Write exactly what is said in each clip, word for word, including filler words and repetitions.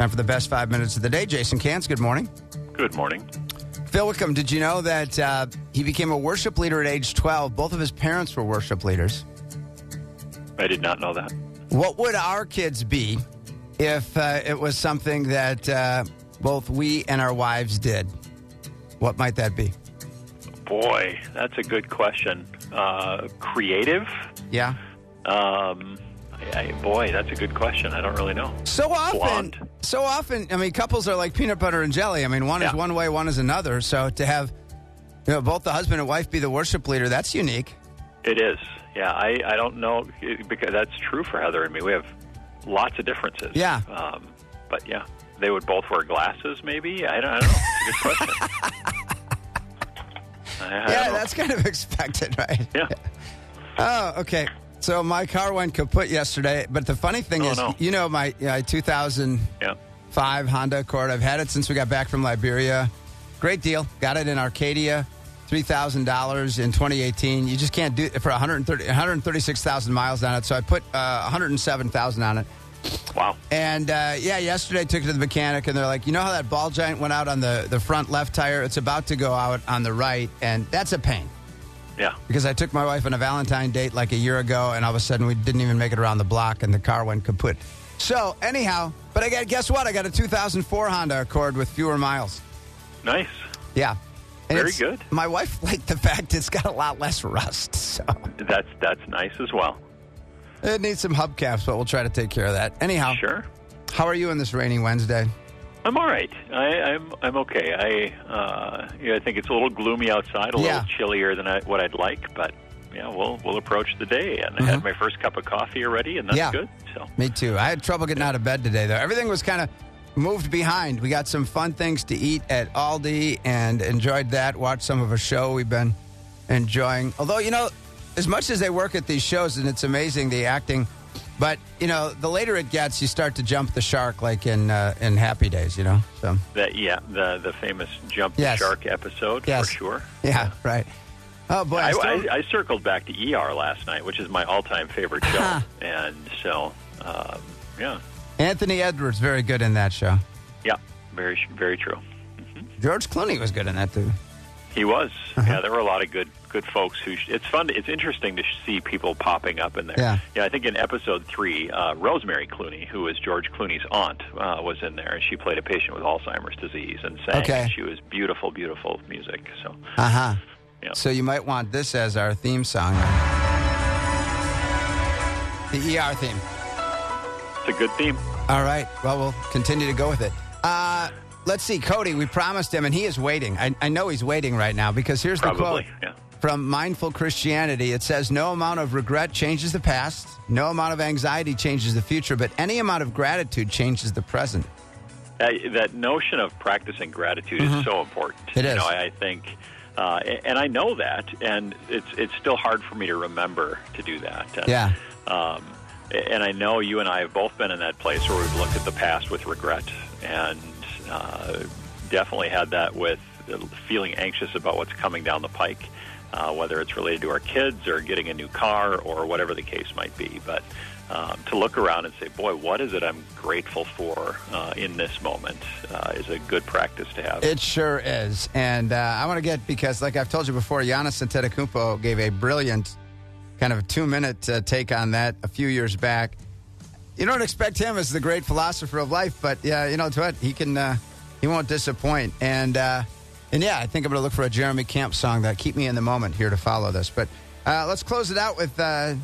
Time for the best five minutes of the day. Jason Cans, good morning. Good morning. Phil Wickham, did you know that uh, he became a worship leader at age twelve? Both of his parents were worship leaders. I did not know that. What would our kids be if uh, it was something that uh, both we and our wives did? What might that be? Boy, that's a good question. Uh, creative? Yeah. Um, I, I, boy, that's a good question. I don't really know. So often, Blonde. so often, I mean, couples are like peanut butter and jelly. I mean, one is Yeah. one way, one is another. So to have, you know, both the husband and wife be the worship leader, that's unique. It is. Yeah, I, I don't know, because that's true for Heather and me. We have lots of differences. Yeah. Um, but, yeah, they would both wear glasses, maybe? I don't, I don't know. It's a good question. I, I Yeah, don't know. that's kind of expected, right? Yeah. Oh, okay. So my car went kaput yesterday, but the funny thing Oh, is, no. you know, my uh, two thousand five Yeah. Honda Accord, I've had it since we got back from Liberia. Great deal. Got it in Arcadia, three thousand dollars in twenty eighteen. You just can't do it for one hundred thirty, one hundred thirty-six thousand miles on it, so I put uh, one hundred seven thousand on it. Wow. And, uh, yeah, yesterday I took it to the mechanic, and they're like, you know how that ball joint went out on the, the front left tire? It's about to go out on the right, and that's a pain. Yeah. Because I took my wife on a Valentine date like a year ago, and all of a sudden we didn't even make it around the block, and the car went kaput. So, anyhow, but I got, guess what? I got a two thousand four Honda Accord with fewer miles. Nice. Yeah. And Very it's- good. My wife liked the fact it's got a lot less rust, so That's that's nice as well. it needs some hubcaps, but we'll try to take care of that. Anyhow, Sure. how are you on this rainy Wednesday? I'm all right. I, I'm I'm okay. I uh, yeah, I think it's a little gloomy outside, a Yeah. little chillier than I, what I'd like, but yeah, we'll we'll approach the day. And I had my first cup of coffee already, and that's Yeah. good. So Me too. I had trouble getting out of bed today, though. Everything was kind of moved behind. We got some fun things to eat at Aldi and enjoyed that. Watched some of a show we've been enjoying. Although, you know, as much as they work at these shows, and it's amazing, the acting, but, you know, the later it gets, you start to jump the shark like in uh, in Happy Days, you know? So that yeah, the the famous jump Yes. the shark episode Yes. for sure. Yeah, right. Oh, boy. I I, still- I, I circled back to E R last night, which is my all-time favorite show, Huh. and so um, yeah, Anthony Edwards, very good in that show. yeah, very very true. George Clooney was good in that, too. He was. Uh-huh. Yeah, there were a lot of good good folks who. Sh- it's fun. To, it's interesting to sh- see people popping up in there. Yeah. Yeah. I think in episode three, uh, Rosemary Clooney, who was George Clooney's aunt, uh, was in there, and she played a patient with Alzheimer's disease and sang. Okay. She was beautiful, beautiful music. So Uh-huh. yeah, So you might want this as our theme song. The E R theme. it's a good theme. All right. Well, we'll continue to go with it. Uh, let's see. Cody, we promised him, and he is waiting. I, I know he's waiting right now because here's the Probably. quote Yeah. from Mindful Christianity. It says, no amount of regret changes the past. No amount of anxiety changes the future, but any amount of gratitude changes the present. Uh, that notion of practicing gratitude is so important. Mm-hmm. It you is. know, I, I think, uh, and I know that, and it's it's still hard for me to remember to do that. And, Yeah. Um, and I know you and I have both been in that place where we've looked at the past with regret, and uh, definitely had that with feeling anxious about what's coming down the pike, uh, whether it's related to our kids or getting a new car or whatever the case might be. But um, to look around and say, boy, what is it I'm grateful for uh, in this moment uh, is a good practice to have. It sure is. And uh, I want to get, because like I've told you before, Giannis Antetokounmpo gave a brilliant kind of two-minute uh, take on that a few years back. You don't expect him as the great philosopher of life, but yeah, you know what? He can, uh, he won't disappoint. And uh, and yeah, I think I'm going to look for a Jeremy Camp song that keep me in the moment here to follow this. But uh, let's close it out with. Uh,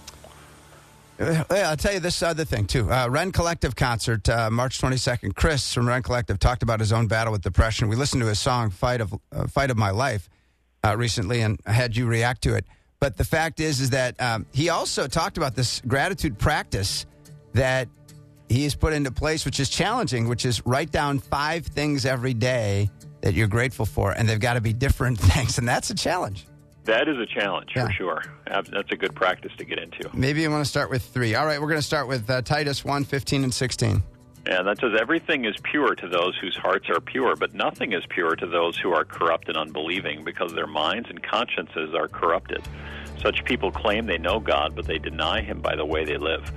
yeah, I'll tell you this other thing too. Uh, Ren Collective concert, uh, March twenty-second. Chris from Ren Collective talked about his own battle with depression. We listened to his song "Fight of uh, Fight of My Life" uh, recently, and I had you react to it. But the fact is, is that um, he also talked about this gratitude practice that he has put into place, which is challenging, which is write down five things every day that you're grateful for, and they've got to be different things, and that's a challenge. That is a challenge, Yeah. for sure. That's a good practice to get into. Maybe you want to start with three. All right, we're going to start with uh, Titus one, fifteen, and sixteen. And that says, everything is pure to those whose hearts are pure, but nothing is pure to those who are corrupt and unbelieving, because their minds and consciences are corrupted. Such people claim they know God, but they deny him by the way they live.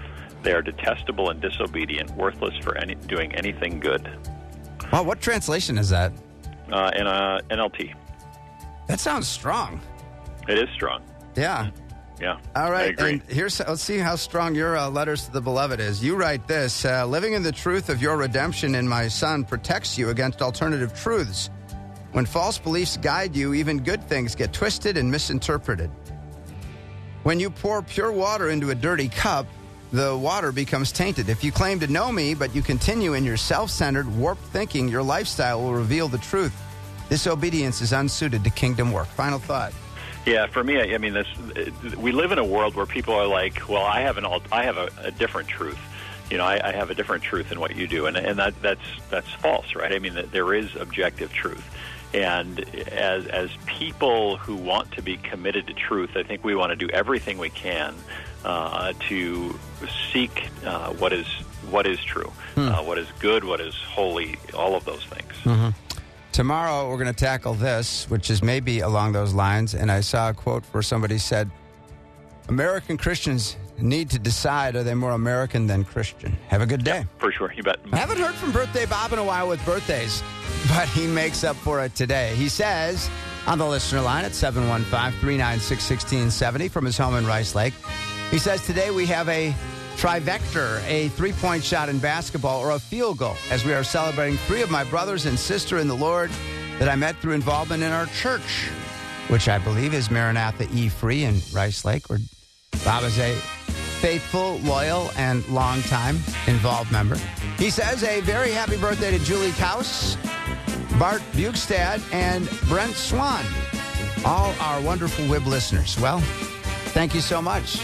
They are detestable and disobedient, worthless for any, doing anything good. Wow, what translation is that? Uh, in uh, N L T. That sounds strong. It is strong. Yeah. Yeah. All I right. agree. And here's let's see how strong your uh, letters to the beloved is. You write this: uh, living in the truth of your redemption in my Son protects you against alternative truths. When false beliefs guide you, even good things get twisted and misinterpreted. When you pour pure water into a dirty cup, the water becomes tainted. If you claim to know me, but you continue in your self-centered, warped thinking, your lifestyle will reveal the truth. Disobedience is unsuited to kingdom work. Final thought. Yeah, for me, I mean, this. We live in a world where people are like, "Well, I have an, I have a, a different truth. You know, I, I have a different truth than what you do," and and that that's that's false, right? I mean, there is objective truth, and as as people who want to be committed to truth, I think we want to do everything we can uh, to seek uh, what is what is true, hmm. uh, what is good, what is holy, all of those things. Mm-hmm. Tomorrow, we're going to tackle this, which is maybe along those lines. And I saw a quote where somebody said, American Christians need to decide, are they more American than Christian? Have a good day. Yeah, for sure. You bet. I haven't heard from Birthday Bob in a while with birthdays, but he makes up for it today. He says on the listener line at seven one five, three nine six, one six seven zero from his home in Rice Lake. He says today we have a trivector, a three-point shot in basketball, or a field goal, as we are celebrating three of my brothers and sister in the Lord that I met through involvement in our church, which I believe is Maranatha E. Free in Rice Lake, where Bob is a faithful, loyal, and long-time involved member. He says a very happy birthday to Julie Kaus, Bart Bukestad, and Brent Swan, all our wonderful W I B listeners. Well, thank you so much.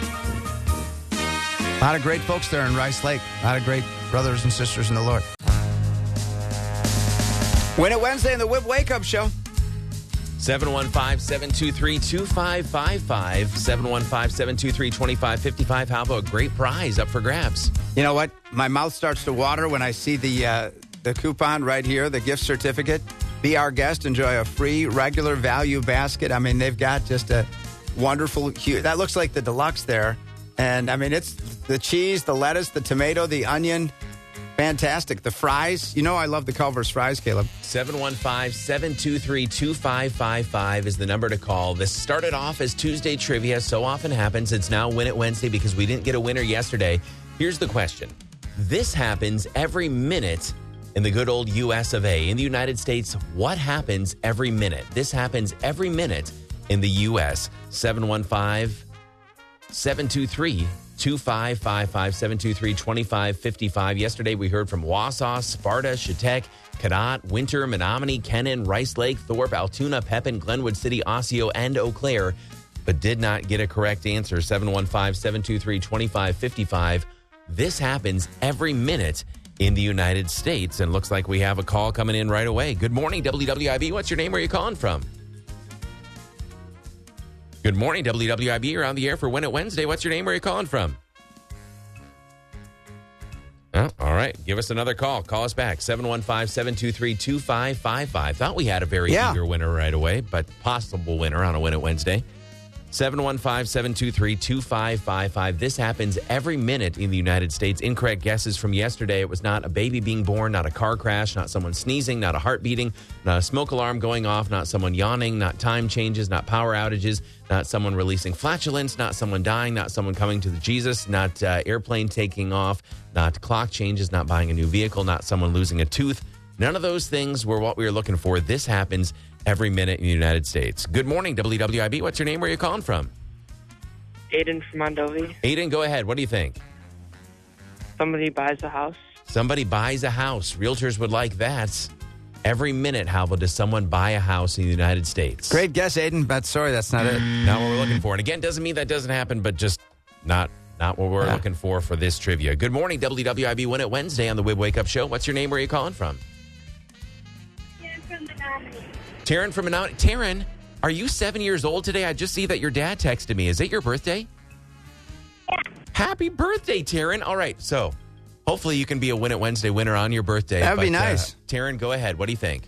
A lot of great folks there in Rice Lake. A lot of great brothers and sisters in the Lord. Win It Wednesday in the W I B Wake Up Show. seven one five, seven two three, two five five five. seven one five, seven two three, two five five five. How about a great prize up for grabs? You know what? My mouth starts to water when I see the uh, the coupon right here, the gift certificate. Be our guest. Enjoy a free regular value basket. I mean, they've got just a wonderful, huge, that looks like the deluxe there. And, I mean, it's the cheese, the lettuce, the tomato, the onion. Fantastic. The fries. You know I love the Culver's fries, Caleb. seven one five, seven two three, two five five five is the number to call. This started off as Tuesday trivia. So often happens. It's now Win It Wednesday because we didn't get a winner yesterday. Here's the question. This happens every minute in the good old U S of A. In the United States, what happens every minute? This happens every minute in the U S. seven one five, seven two three, two five five five, seven two three, two five five five. Yesterday, we heard from Wausau, Sparta, Chautauqua, Cadott, Winter, Menominee, Kennan, Rice Lake, Thorpe, Altoona, Pepin, Glenwood City, Osseo, and Eau Claire, but did not get a correct answer. seven one five, seven two three, two five five five. This happens every minute in the United States, and looks like we have a call coming in right away. Good morning, W W I B. What's your name? Where are you calling from? Good morning, W W I B. You're on the air for Win It Wednesday. What's your name? Where are you calling from? Oh, all right. Give us another call. Call us back. seven one five, seven two three, two five five five. Thought we had a very yeah. eager winner right away, but possible winner on a Win It Wednesday. seven one five, seven two three, two five five five. This happens every minute in the United States. Incorrect guesses from yesterday. It was not a baby being born, not a car crash, not someone sneezing, not a heart beating, not a smoke alarm going off, not someone yawning, not time changes, not power outages, not someone releasing flatulence, not someone dying, not someone coming to the Jesus, not uh, airplane taking off, not clock changes, not buying a new vehicle, not someone losing a tooth. None of those things were what we were looking for. This happens every minute in the United States. Good morning, W W I B. What's your name? Where are you calling from? Aiden from Mondovi. Aiden, go ahead. What do you think? Somebody buys a house. Somebody buys a house. Realtors would like that. Every minute, how about does someone buy a house in the United States? Great guess, Aiden, but sorry, that's not it. Not what we're looking for. And again, doesn't mean that doesn't happen, but just not not what we're yeah. looking for for this trivia. Good morning, W W I B. Win It Wednesday on the W I B Wake Up Show. What's your name? Where are you calling from? Taryn from Menominee. Taryn from Menominee. Taryn, are you seven years old today? I just see that your dad texted me. Is it your birthday? Yeah. Happy birthday, Taryn. All right, so hopefully you can be a Win It Wednesday winner on your birthday. That would be But, nice. Uh, Taryn, go ahead. What do you think?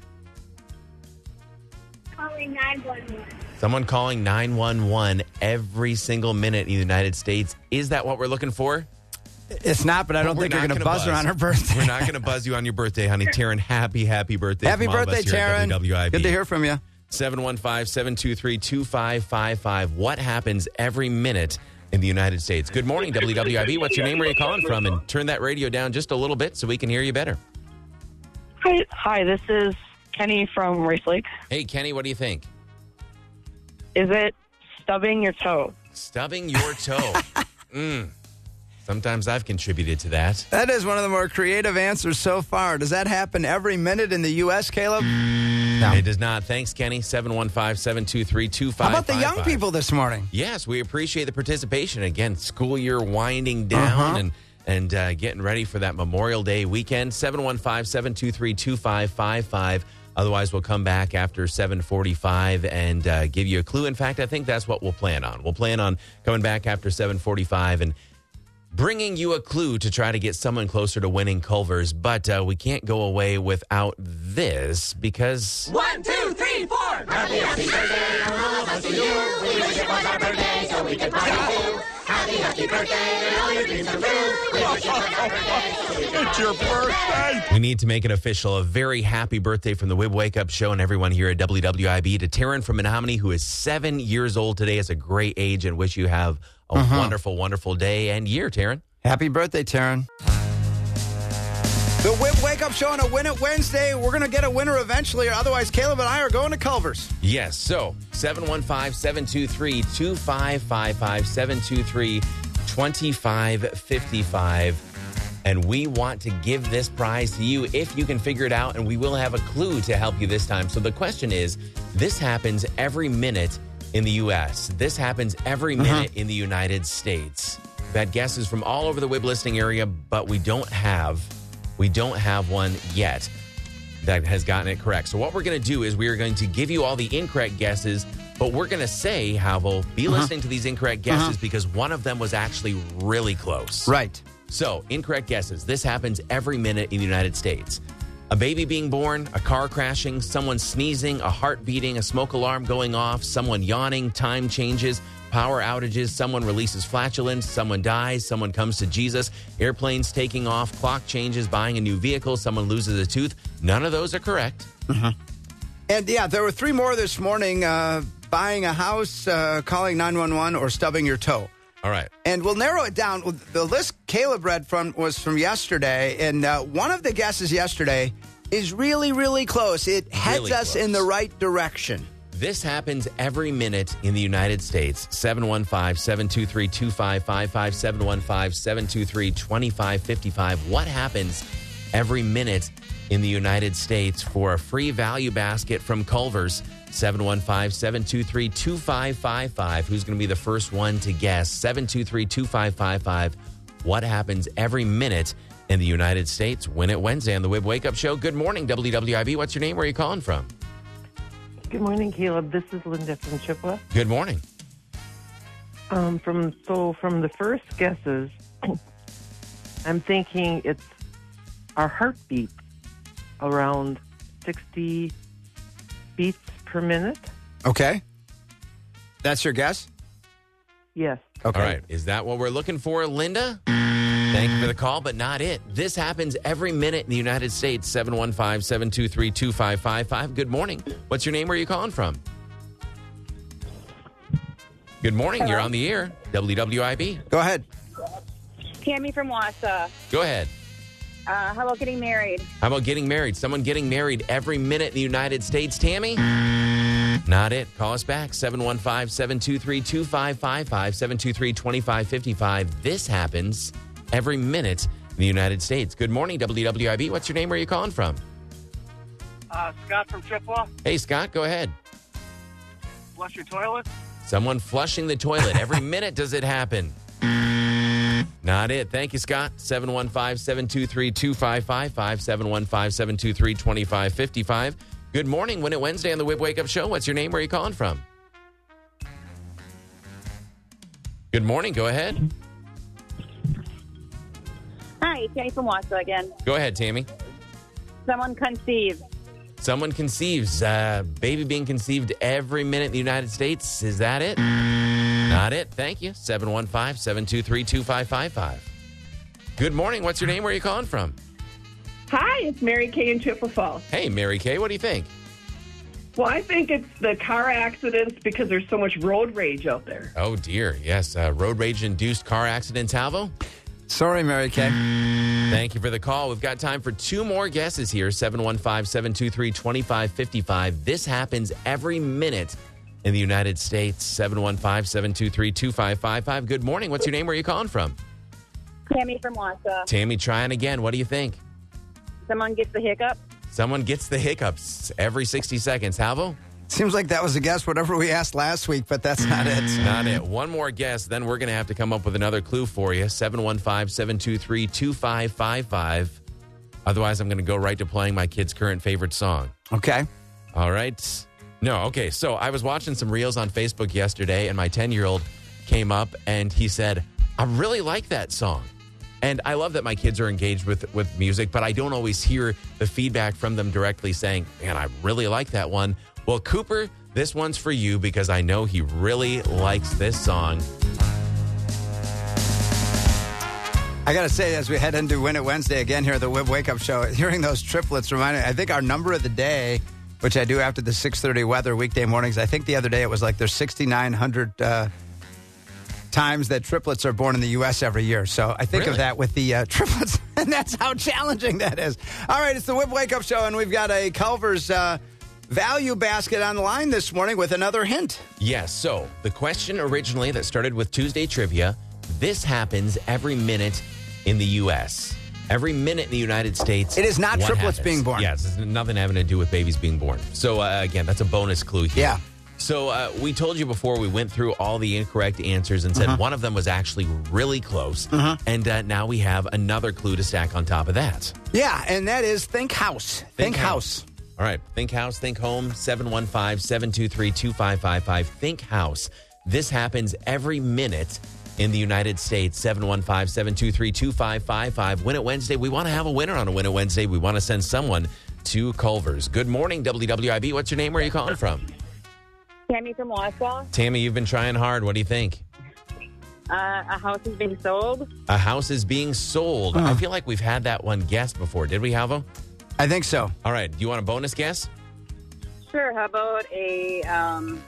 Calling nine one one. Someone calling nine one one every single minute in the United States. Is that what we're looking for? It's not, but I don't We're think you're not going to gonna buzz her buzz. on her birthday. We're not going to buzz you on your birthday, honey. Taryn, happy, happy birthday. Happy from all of birthday, us here at Taryn. W W I B. Good to hear from you. seven one five, seven two three, two five five five. What happens every minute in the United States? Good morning, W W I B. What's your name? Where are you calling from? And turn that radio down just a little bit so we can hear you better. Hi, hi, this is Kenny from Race Lake. Hey, Kenny, what do you think? Is it stubbing your toe? Stubbing your toe. mm. Sometimes I've contributed to that. That is one of the more creative answers so far. Does that happen every minute in the U S, Caleb? No. It does not. Thanks, Kenny. seven one five, seven two three, two five five five. How about the young people this morning? Yes, we appreciate the participation. Again, school year winding down Uh-huh. and and uh, getting ready for that Memorial Day weekend. seven one five, seven two three, two five five five. Otherwise, we'll come back after seven forty-five and uh, give you a clue. In fact, I think that's what we'll plan on. We'll plan on coming back after seven forty-five and bringing you a clue to try to get someone closer to winning Culver's. But uh, we can't go away without this because... One, two, three, four. Happy, happy birthday, all of us to you. We wish it was our birthday so we could party too. Happy, happy birthday, and all your dreams come true. We wish it was our birthday so we could It's your birthday. We need to make it official. A very happy birthday from the Wib Wake Up Show and everyone here at W W I B to Taryn from Menominee, who is seven years old today. It's a great age and wish you have a Uh-huh. wonderful, wonderful day and year, Taryn. Happy birthday, Taryn. The Whip Wake Up Show on a Win It Wednesday. We're going to get a winner eventually, or otherwise Caleb and I are going to Culver's. Yes, so seven one five, seven two three, two five five five, seven two three, two five five five. And we want to give this prize to you if you can figure it out, and we will have a clue to help you this time. So the question is, this happens every minute in the U S. This happens every minute in the United States. We've had guesses from all over the Wib listening area, but we don't have we don't have one yet that has gotten it correct. So what we're going to do is we are going to give you all the incorrect guesses, but we're going to say, Havel, be uh-huh. listening to these incorrect guesses uh-huh. because one of them was actually really close. Right. So, incorrect guesses. This happens every minute in the United States. A baby being born, a car crashing, someone sneezing, a heart beating, a smoke alarm going off, someone yawning, time changes, power outages, someone releases flatulence, someone dies, someone comes to Jesus, airplanes taking off, clock changes, buying a new vehicle, someone loses a tooth. None of those are correct. Uh-huh. And yeah, there were three more this morning, uh, buying a house, uh, calling nine one one, or stubbing your toe. All right. And we'll narrow it down. The list Caleb read from was from yesterday, and uh, one of the guesses yesterday is really, really close. It heads Really us close. in the right direction. This happens every minute in the United States. seven one five, seven two three, two five five five, seven one five, seven two three, two five five five. What happens every minute in the United States for a free value basket from Culver's? seven one five, seven two three, two five five five. Who's going to be the first one to guess? seven two three, two five five five. What happens every minute in the United States? Win It Wednesday on the Wib Wake Up Show. Good morning, W W I B. What's your name? Where are you calling from? Good morning, Caleb. This is Linda from Chippewa. Good morning. Um, from so from the first guesses, I'm thinking it's our heartbeat around sixty beats per minute. Okay. That's your guess? Yes. Okay. All right. Is that what we're looking for, Linda? Thank you for the call, but not it. This happens every minute in the United States. seven one five, seven two three, two five five five. Good morning. What's your name? Where are you calling from? Good morning. Hello? You're on the air. W W I B. Go ahead. Tammy from Wausau. Go ahead. Uh, how about getting married? How about getting married? Someone getting married every minute in the United States. Tammy? Not it. Call us back. seven one five, seven two three, two five five five, seven two three, two five five five. This happens every minute in the United States. Good morning, W W I B. What's your name? Where are you calling from? Uh, Scott from Chippewa. Hey, Scott, go ahead. Flush your toilet. Someone flushing the toilet. Every minute does it happen. Not it. Thank you, Scott. seven one five, seven two three, two five five five, seven one five, seven two three, two five five five. Good morning. Win It Wednesday on the Wib Wake Up Show. What's your name? Where are you calling from? Good morning. Go ahead. Hi, Tammy from Wausau again. Go ahead, Tammy. Someone conceived. Someone conceives. Uh, baby being conceived every minute in the United States. Is that it? Not it. Thank you. seven one five, seven two three, two five five five. Good morning. What's your name? Where are you calling from? Hi, it's Mary Kay in Chippewa Falls. Hey, Mary Kay. What do you think? Well, I think it's the car accidents because there's so much road rage out there. Oh, dear. Yes. Uh, road rage-induced car accidents, Halvo? Sorry, Mary Kay. Thank you for the call. We've got time for two more guesses here. seven one five, seven two three, two five five five. This happens every minute in the United States. seven one five, seven two three, two five five five. Good morning. What's your name? Where are you calling from? Tammy from Wassa. Tammy, trying again. What do you think? Someone gets the hiccup. Someone gets the hiccups every sixty seconds. Halvo? Seems like that was a guess, whatever we asked last week, but that's not it. Not it. One more guess, then we're going to have to come up with another clue for you. seven one five, seven two three, two five five five. Otherwise, I'm going to go right to playing my kid's current favorite song. Okay. All right. No, okay. So I was watching some reels on Facebook yesterday, and my ten-year-old came up, and he said, I really like that song. And I love that my kids are engaged with, with music, but I don't always hear the feedback from them directly saying, man, I really like that one. Well, Cooper, this one's for you because I know he really likes this song. I got to say, as we head into Win It Wednesday again here at the Wib Wake Up Show, hearing those triplets reminded me, I think our number of the day, which I do after the six thirty weather weekday mornings, I think the other day it was like there's sixty-nine hundred uh, times that triplets are born in the U S every year. So I think Really? of that with the uh, triplets, and that's how challenging that is. All right, it's the Wib Wake Up Show, and we've got a Culver's uh, value basket on the line this morning with another hint. Yes, so the question originally that started with Tuesday Trivia, this happens every minute in the U S Every minute in the United States. It is not what triplets happens? being born. Yes, it's nothing having to do with babies being born. So, uh, again, that's a bonus clue here. Yeah. So, uh, we told you before we went through all the incorrect answers and said Uh-huh. one of them was actually really close. Uh-huh. And uh, now we have another clue to stack on top of that. Yeah, and that is Think House. Think, Think house. House. All right. Think House, Think Home, seven one five, seven two three, two five five five. Think House. This happens every minute in the United States. seven one five, seven two three, two five five five. Win It Wednesday. We want to have a winner on a Win It Wednesday. We want to send someone to Culver's. Good morning, W W I B. What's your name? Where are you calling from? Tammy from Wassa. Tammy, you've been trying hard. What do you think? Uh, a house is being sold. A house is being sold. Uh-huh. I feel like we've had that one guessed before. Did we, Halvo? I think so. All right. Do you want a bonus guess? Sure. How about a um,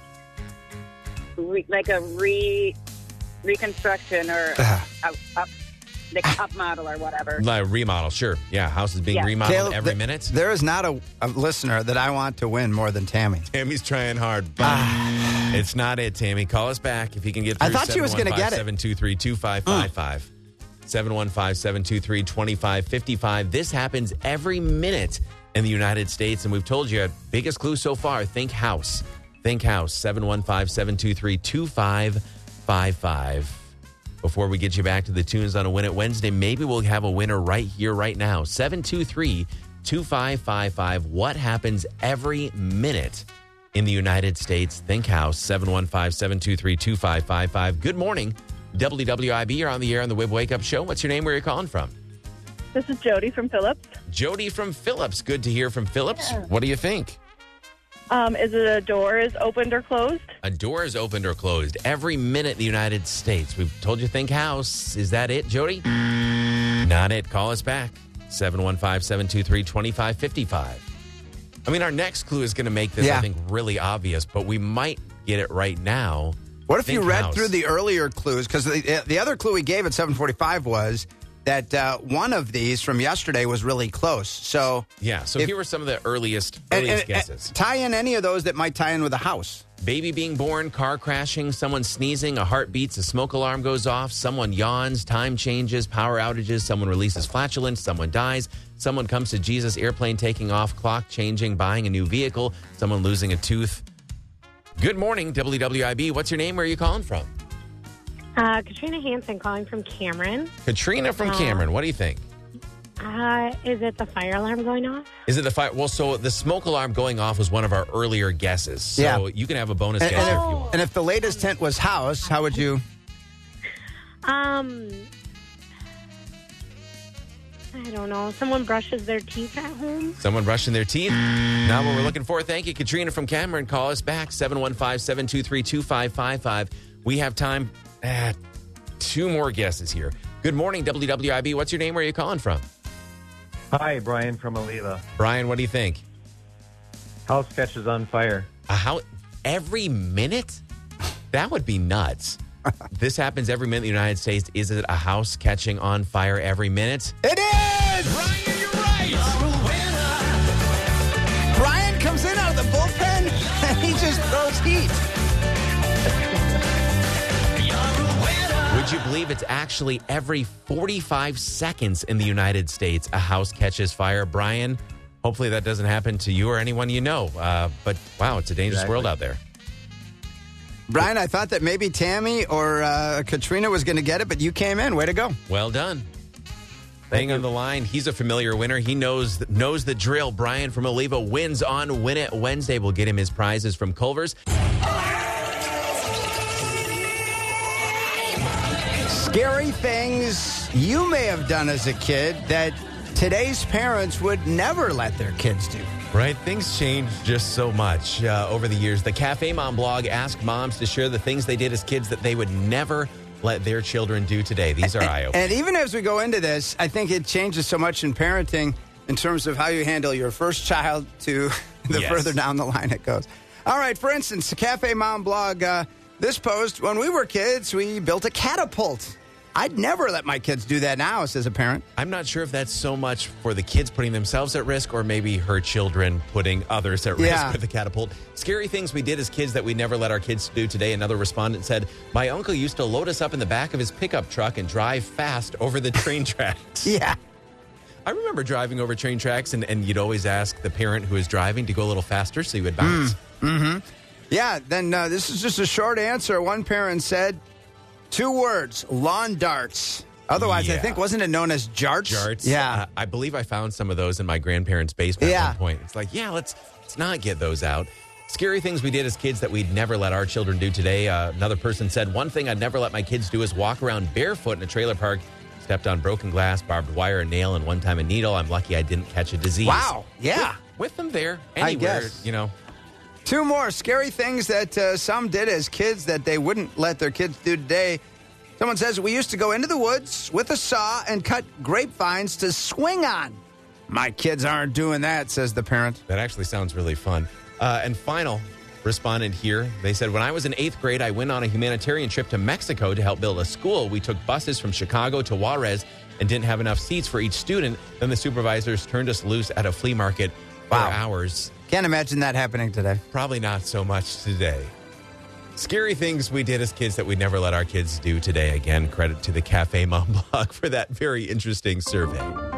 re- like a re reconstruction or Uh. up, up, like up model or whatever? Like remodel, sure. Yeah, house is being Yeah. remodeled Caleb, every th- minute. There is not a, a listener that I want to win more than Tammy. Tammy's trying hard, but it's not it, Tammy. Call us back if you can get through. I thought she was gonna get it. seven two three, two five five five. seven one five, seven two three, two five five five. This happens every minute in the United States, and we've told you, biggest clue so far, think house. Think house, seven one five, seven two three, two five five five. Before we get you back to the tunes on a Win It Wednesday, maybe we'll have a winner right here, right now. seven two three, two five five five. What happens every minute in the United States? Think house, seven one five, seven two three, two five five five. Good morning, W W I B. You're on the air on the Wib Wake Up Show. What's your name? Where are you calling from? This is Jody from Phillips. Jody from Phillips. Good to hear from Phillips. What do you think? Um, is it a door is opened or closed? A door is opened or closed every minute in the United States. We've told you think house. Is that it, Jody? Not it. Call us back. seven one five, seven two three, two five five five. I mean, our next clue is going to make this, Yeah. I think, really obvious, but we might get it right now. What if you Think read house. through the earlier clues? Because the, the other clue we gave at seven forty-five was that uh, one of these from yesterday was really close. So Yeah, so If- here were some of the earliest, and- earliest and- and guesses. tie in any of those that might tie in with a house. Baby being born, car crashing, someone sneezing, a heart beats, a smoke alarm goes off, someone yawns, time changes, power outages, someone releases flatulence, someone dies, someone comes to Jesus, airplane taking off, clock changing, buying a new vehicle, someone losing a tooth. Good morning, W W I B. What's your name? Where are you calling from? Uh, Katrina Hansen calling from Cameron. Katrina from Uh, Cameron. What do you think? Uh, is it the fire alarm going off? Is it the fire? Well, so the smoke alarm going off was one of our earlier guesses. So Yeah. you can have a bonus And, guess and here if, if you want. and if the latest hint was house, how would you? Um, I don't know. Someone brushes their teeth at home. Someone brushing their teeth. Not what we're looking for. Thank you, Katrina from Cameron. Call us back, seven one five, seven two three, two five five five. We have time. Uh, two more guesses here. Good morning, W W I B. What's your name? Where are you calling from? Hi, Brian from Oliva. Brian, what do you think? House catches on fire. A house every minute? That would be nuts. This happens every minute in the United States. Is it a house catching on fire every minute? It is! Brian, you're right! Brian comes in out of the bullpen and he just throws heat. Would you believe it's actually every forty-five seconds in the United States a house catches fire? Brian, hopefully that doesn't happen to you or anyone you know. Uh, but wow, it's a dangerous Exactly. world out there. Brian, I thought that maybe Tammy or uh, Katrina was going to get it, but you came in. Way to go. Well done. Hang on the line. He's a familiar winner. He knows knows the drill. Brian from Oliva wins on Win It Wednesday. We'll get him his prizes from Culver's. Scary things you may have done as a kid that today's parents would never let their kids do. Right? Things change just so much uh, over the years. The Cafe Mom blog asked moms to share the things they did as kids that they would never let their children do today. These are eye-openers. And even as we go into this, I think it changes so much in parenting in terms of how you handle your first child to the Yes. further down the line it goes. All right, for instance, the Cafe Mom blog, uh, this post, when we were kids, we built a catapult. I'd never let my kids do that now, says a parent. I'm not sure if that's so much for the kids putting themselves at risk or maybe her children putting others at risk Yeah. with the catapult. Scary things we did as kids that we never let our kids do today. Another respondent said, my uncle used to load us up in the back of his pickup truck and drive fast over the train tracks. Yeah. I remember driving over train tracks, and, and you'd always ask the parent who was driving to go a little faster so you would bounce. Mm-hmm. Yeah, then uh, this is just a short answer. One parent said, two words, lawn darts. Otherwise, I Yeah. think, wasn't it known as jarts? Jarts. Yeah. Uh, I believe I found some of those in my grandparents' basement Yeah. at one point. It's like, yeah, let's let's not get those out. Scary things we did as kids that we'd never let our children do today. Uh, another person said, one thing I'd never let my kids do is walk around barefoot in a trailer park. Stepped on broken glass, barbed wire, a nail, and one time a needle. I'm lucky I didn't catch a disease. Wow. Yeah. With, with them there, I anywhere, guess. you know. Two more scary things that uh, some did as kids that they wouldn't let their kids do today. Someone says, we used to go into the woods with a saw and cut grapevines to swing on. My kids aren't doing that, says the parent. That actually sounds really fun. Uh, and final respondent here, they said, when I was in eighth grade, I went on a humanitarian trip to Mexico to help build a school. We took buses from Chicago to Juarez and didn't have enough seats for each student. Then the supervisors turned us loose at a flea market for Wow. hours. Can't imagine that happening today. Probably not so much today. Scary things we did as kids that we'd never let our kids do today. Again, credit to the Cafe Mom blog for that very interesting survey.